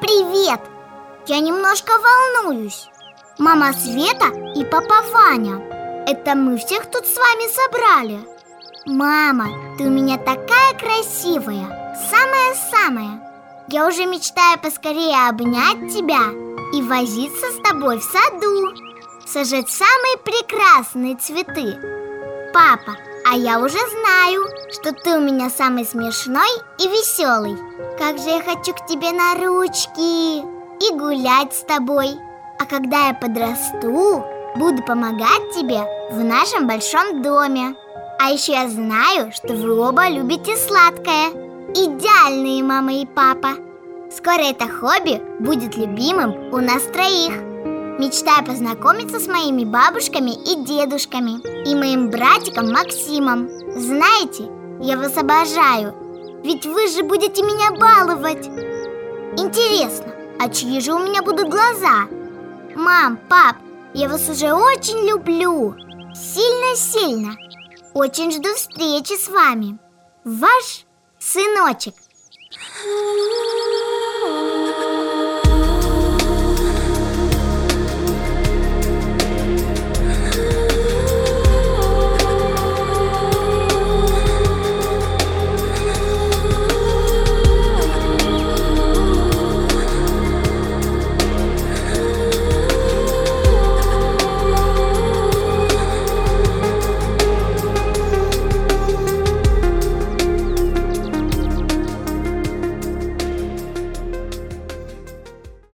Привет! Я немножко волнуюсь. Мама Света и папа Ваня. Это мы всех тут с вами собрали. Мама, ты у меня такая красивая. Самая-самая. Я уже мечтаю поскорее обнять тебя и возиться с тобой в саду, сажать самые прекрасные цветы. Папа, а я уже знаю, что ты у меня самый смешной и веселый. Как же я хочу к тебе на ручки и гулять с тобой. А когда я подрасту, буду помогать тебе в нашем большом доме. А еще я знаю, что вы оба любите сладкое. Идеальные мама и папа. Скоро это хобби будет любимым у нас троих. Мечтаю познакомиться с моими бабушками и дедушками и моим братиком Максимом. Знаете, я вас обожаю, ведь вы же будете меня баловать. Интересно, а чьи же у меня будут глаза? Мам, пап, я вас уже очень люблю. Сильно-сильно. Очень жду встречи с вами. Ваш сыночек.